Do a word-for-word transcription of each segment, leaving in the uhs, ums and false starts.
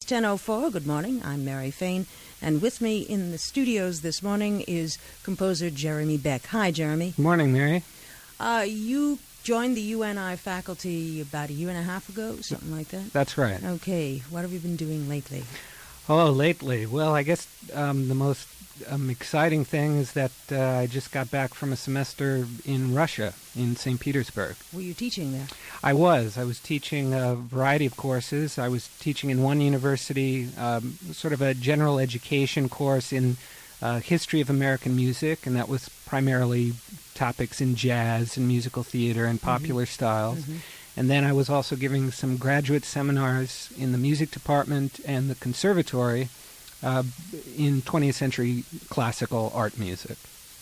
ten oh four, good morning. I'm Mary Fain, and with me in the studios this morning is composer Jeremy Beck. Hi, Jeremy. Good morning, Mary. Uh, you joined the U N I faculty about a year and a half ago, something like that? That's right. Okay. What have you been doing lately? Oh, lately. Well, I guess um, the most um, exciting thing is that uh, I just got back from a semester in Russia, in Saint Petersburg. Were you teaching there? I was. I was teaching a variety of courses. I was teaching in one university, um, sort of a general education course in uh, history of American music, and that was primarily topics in jazz and musical theater and popular mm-hmm. styles. Mm-hmm. And then I was also giving some graduate seminars in the music department and the conservatory uh, in twentieth century classical art music.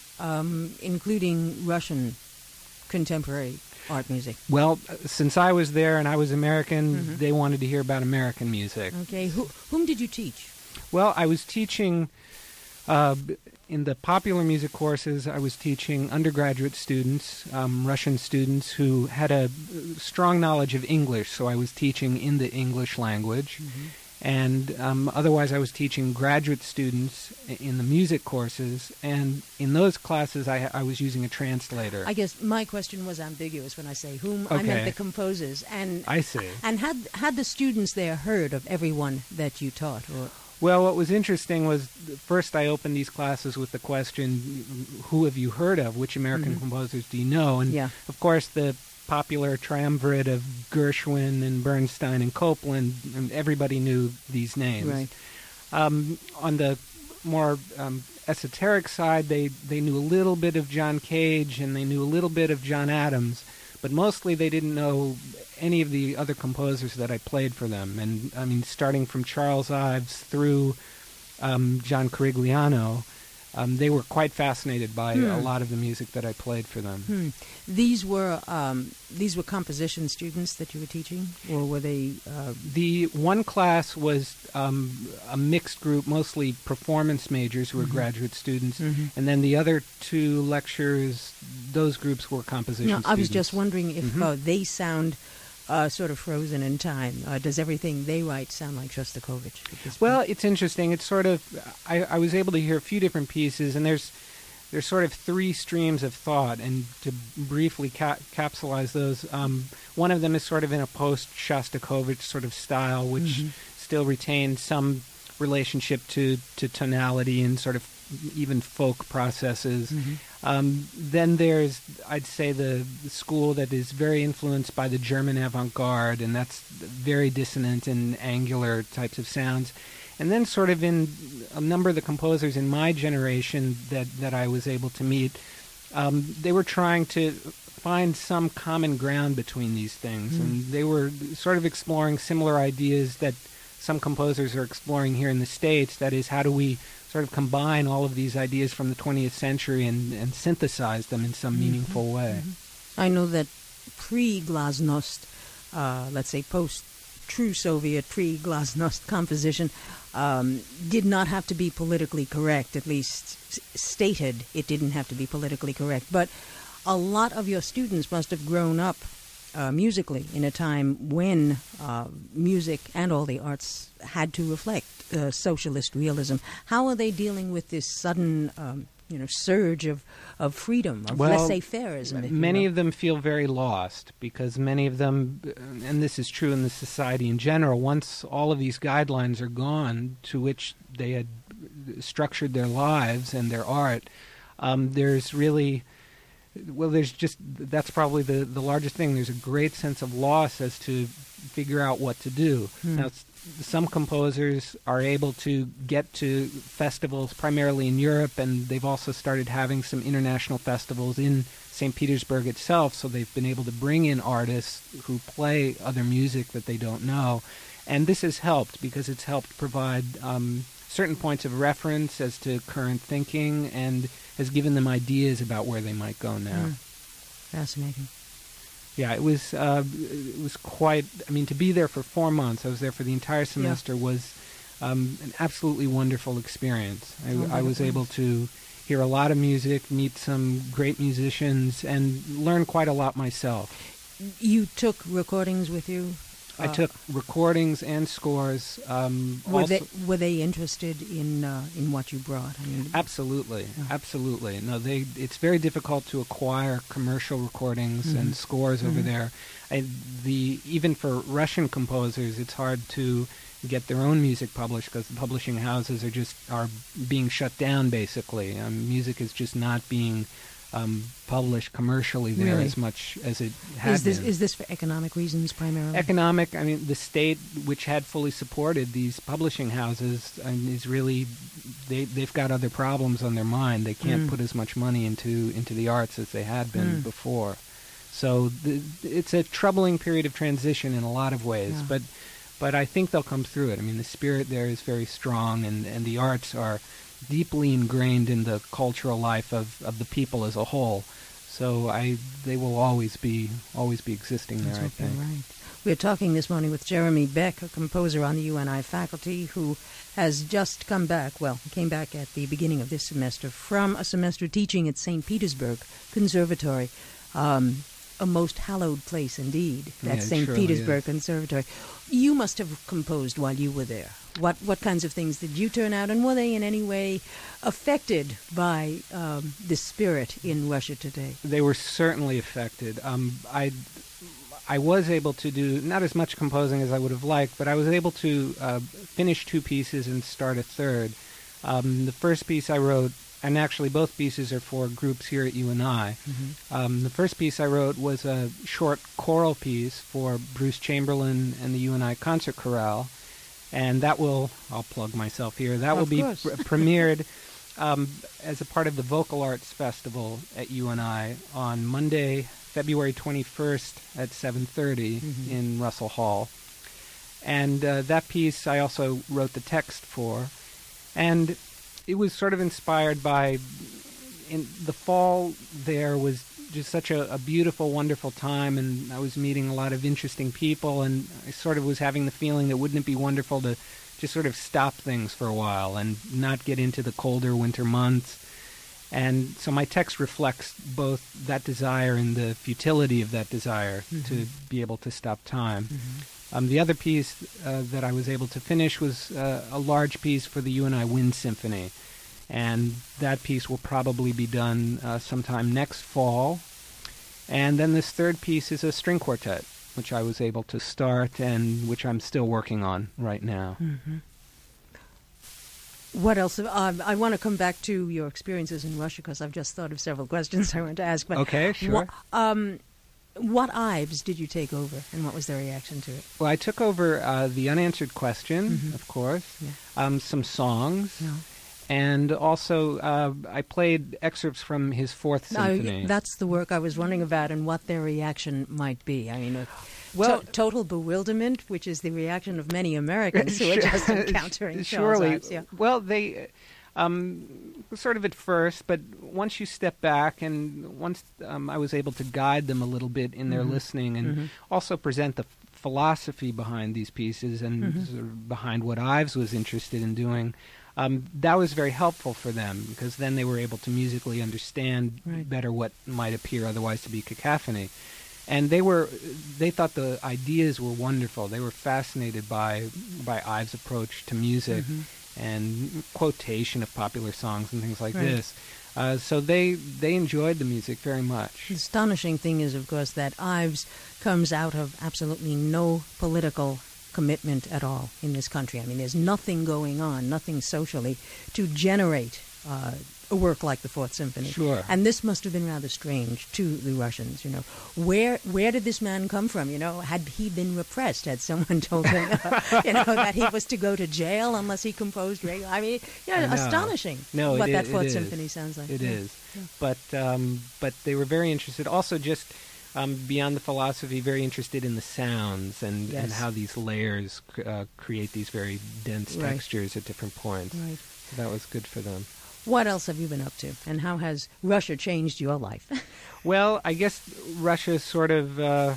Um, including Russian contemporary art music? Well, since I was there and I was American, mm-hmm. they wanted to hear about American music. Okay. Who, whom did you teach? Well, I was teaching... Uh, in the popular music courses, I was teaching undergraduate students, um, Russian students, who had a strong knowledge of English, so I was teaching in the English language. Mm-hmm. And um, otherwise, I was teaching graduate students in the music courses, and in those classes, I, I was using a translator. I guess my question was ambiguous when I say whom. Okay. I meant the composers. And I see. And had had the students there heard of everyone that you taught? Or Well, what was interesting was, first I opened these classes with the question, who have you heard of? Which American mm-hmm. composers do you know? And, yeah. of course, the popular triumvirate of Gershwin and Bernstein and Copland, and everybody knew these names. Right. Um, on the more um, esoteric side, they, they knew a little bit of John Cage, and they knew a little bit of John Adams, but mostly they didn't know any of the other composers that I played for them. And, I mean, starting from Charles Ives through um, John Corigliano, um, they were quite fascinated by hmm. a lot of the music that I played for them. Hmm. These were um, these were composition students that you were teaching, or were they? Uh... The one class was um, a mixed group, mostly performance majors who were mm-hmm. graduate students, mm-hmm. and then the other two lectures, those groups were composition no, students. I was just wondering if mm-hmm. uh, they sound uh, sort of frozen in time. Uh, does everything they write sound like Shostakovich? Well, it's interesting. It's sort of, I, I was able to hear a few different pieces, and there's there's sort of three streams of thought, and to briefly ca- capsulize those, um, one of them is sort of in a post-Shostakovich sort of style, which mm-hmm. still retains some relationship to, to tonality and sort of even folk processes. Mm-hmm. Um, then there's, I'd say, the, the school that is very influenced by the German avant-garde, and that's very dissonant and angular types of sounds. And then sort of in a number of the composers in my generation that, that I was able to meet, um, they were trying to find some common ground between these things. Mm. And they were sort of exploring similar ideas that some composers are exploring here in the States. That is, how do we sort of combine all of these ideas from the twentieth century and, and synthesize them in some mm-hmm. meaningful way? Mm-hmm. I know that pre-Glasnost, uh, let's say post true Soviet pre-Glasnost composition um, did not have to be politically correct, at least s- stated it didn't have to be politically correct. But a lot of your students must have grown up uh, musically in a time when uh, music and all the arts had to reflect uh, socialist realism. How are they dealing with this sudden um, you know, surge of, of freedom, of well, laissez-faireism? Many of them feel very lost, because many of them, and this is true in the society in general, once all of these guidelines are gone to which they had structured their lives and their art, um, there's really, well, there's just, that's probably the, the largest thing. There's a great sense of loss as to figure out what to do. Hmm. Now, some composers are able to get to festivals primarily in Europe, and they've also started having some international festivals in Saint Petersburg itself, so they've been able to bring in artists who play other music that they don't know. And this has helped, because it's helped provide um, certain points of reference as to current thinking, and has given them ideas about where they might go now. Mm. Fascinating. Yeah, it was uh, it was quite, I mean, to be there for four months, I was there for the entire semester, yeah. was um, an absolutely wonderful experience. I, oh, I was able to hear a lot of music, meet some great musicians, and learn quite a lot myself. You took recordings with you? I Uh, took recordings and scores. Um, were also, they were they interested in uh, in what you brought? I mean, absolutely, Yeah. absolutely. No, they. It's very difficult to acquire commercial recordings Mhm. and scores over Mhm. there. I, the even for Russian composers, it's hard to get their own music published because the publishing houses are just are being shut down. Basically, um, music is just not being um, published commercially there Really? as much as it had is this been. is this for economic reasons primarily? Economic, I mean, the state, which had fully supported these publishing houses, I mean, is really, they, they've got other problems on their mind. They can't Mm. put as much money into, into the arts as they had been Mm. before. So the, it's a troubling period of transition in a lot of ways, Yeah. but but I think they'll come through it. I mean, the spirit there is very strong, and, and the arts are deeply ingrained in the cultural life of, of the people as a whole. So I, they will always be always be existing Let's there, I hope you're think. right. We're talking this morning with Jeremy Beck, a composer on the U N I faculty who has just come back, well, he came back at the beginning of this semester from a semester teaching at Saint Petersburg Conservatory, um, a most hallowed place indeed, that Yeah, it Saint surely Petersburg is. Conservatory. You must have composed while you were there. What what kinds of things did you turn out, and were they in any way affected by um, the spirit in Russia today? They were certainly affected. Um, I, I was able to do not as much composing as I would have liked, but I was able to uh, finish two pieces and start a third. Um, the first piece I wrote, and actually both pieces are for groups here at U N I. Mm-hmm. Um, the first piece I wrote was a short choral piece for Bruce Chamberlain and the U N I Concert Chorale, and that will, I'll plug myself here, that will Of be course. pr- premiered um, as a part of the Vocal Arts Festival at U N I on Monday, February twenty-first at seven thirty Mhm. in Russell Hall. And uh, that piece I also wrote the text for, and it was sort of inspired by, in the fall there was just such a, a beautiful, wonderful time, and I was meeting a lot of interesting people, and I sort of was having the feeling that wouldn't it be wonderful to just sort of stop things for a while and not get into the colder winter months. And so my text reflects both that desire and the futility of that desire Mhm. to be able to stop time. Mm-hmm. Um, the other piece uh, that I was able to finish was uh, a large piece for the U N I Wind Symphony, and that piece will probably be done uh, sometime next fall. And then this third piece is a string quartet, which I was able to start and which I'm still working on right now. Mm-hmm. What else? Uh, I want to come back to your experiences in Russia because I've just thought of several questions I want to ask. But Okay, sure. What, um, what Ives did you take over, and what was their reaction to it? Well, I took over uh, the unanswered question, Mhm. of course, Yeah. um, some songs, No. and also uh, I played excerpts from his fourth symphony. No, that's the work I was wondering about, and what their reaction might be. I mean, uh, Well- to- total bewilderment, which is the reaction of many Americans who are just encountering Charles Surely. Ives. Yeah. Well, they um, sort of at first, but once you step back and once um, I was able to guide them a little bit in their Mhm. listening and Mhm. also present the philosophy behind these pieces and Mhm. sort of behind what Ives was interested in doing, um, that was very helpful for them because then they were able to musically understand Right. better what might appear otherwise to be cacophony. And they were, they thought the ideas were wonderful. They were fascinated by by Ives' approach to music Mhm. and quotation of popular songs and things like Right. this. Uh, so they they enjoyed the music very much. The astonishing thing is, of course, that Ives comes out of absolutely no political commitment at all in this country. I mean, there's nothing going on, nothing socially, to generate uh, a work like the Fourth Symphony. Sure. And this must have been rather strange to the Russians, you know. Where where did this man come from, you know? Had he been repressed? Had someone told him, uh, you know, that he was to go to jail unless he composed regular? I mean, you know, No. astonishing No, what it that i- Fourth it is. Symphony sounds like. It Yeah. is. Yeah. But um, but they were very interested. Also, just um, beyond the philosophy, very interested in the sounds and, and Yes. how these layers c- uh, create these very dense Right. textures at different points. Right. So that was good for them. What else have you been up to, and how has Russia changed your life? Well, I guess Russia sort of, uh,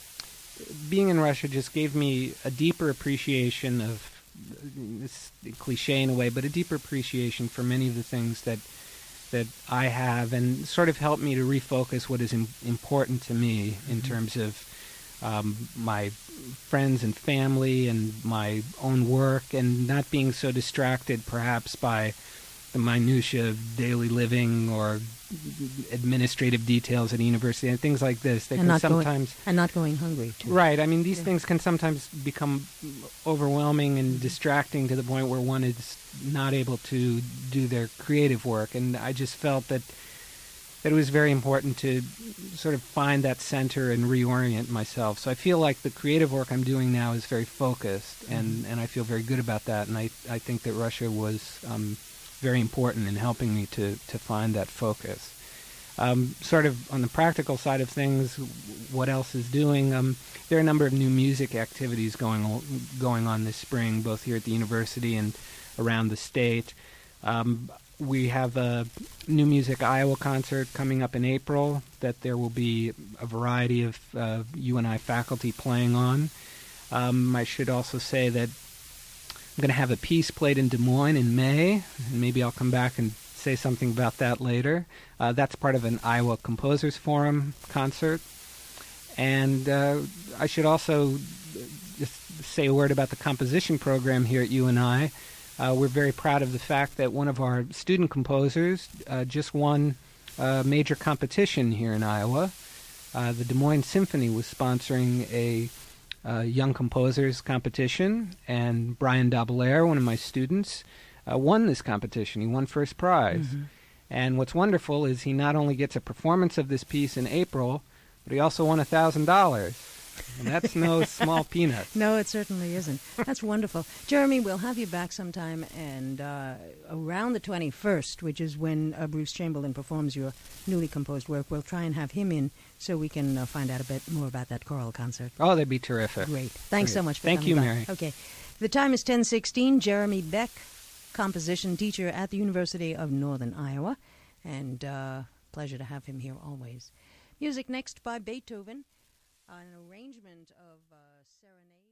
being in Russia just gave me a deeper appreciation of, it's cliche in a way, but a deeper appreciation for many of the things that that I have, and sort of helped me to refocus what is im- important to me in Mhm. terms of um, my friends and family and my own work, and not being so distracted perhaps by the minutiae of daily living or administrative details at a university and things like this. They and can not sometimes going, and not going hungry too. Right. I mean, these Yeah. things can sometimes become overwhelming and distracting to the point where one is not able to do their creative work. And I just felt that that it was very important to sort of find that center and reorient myself. So I feel like the creative work I'm doing now is very focused, and, and I feel very good about that. And I, I think that Russia was um, very important in helping me to, to find that focus. Um, sort of on the practical side of things, what else is doing? Um, there are a number of new music activities going on, going on this spring, both here at the university and around the state. Um, we have a New Music Iowa concert coming up in April that there will be a variety of uh, U N I faculty playing on. Um, I should also say that I'm going to have a piece played in Des Moines in May, and maybe I'll come back and say something about that later. Uh, that's part of an Iowa Composers Forum concert. And uh, I should also just say a word about the composition program here at U N I. Uh, we're very proud of the fact that one of our student composers uh, just won a major competition here in Iowa. Uh, the Des Moines Symphony was sponsoring a uh, young composers competition, and Brian Daubelaire, one of my students, uh, won this competition. He won first prize. Mm-hmm. And what's wonderful is he not only gets a performance of this piece in April, but he also won one thousand dollars. And that's no small peanuts. No, it certainly isn't. That's wonderful. Jeremy, we'll have you back sometime, and uh, around the twenty-first, which is when uh, Bruce Chamberlain performs your newly composed work, we'll try and have him in so we can uh, find out a bit more about that choral concert. Oh, that'd be terrific. Great. Thanks Great. so much for Thank coming you, by. Mary. Okay. The time is ten sixteen. Jeremy Beck, composition teacher at the University of Northern Iowa, and uh, pleasure to have him here always. Music next by Beethoven. An arrangement of uh, Serenade.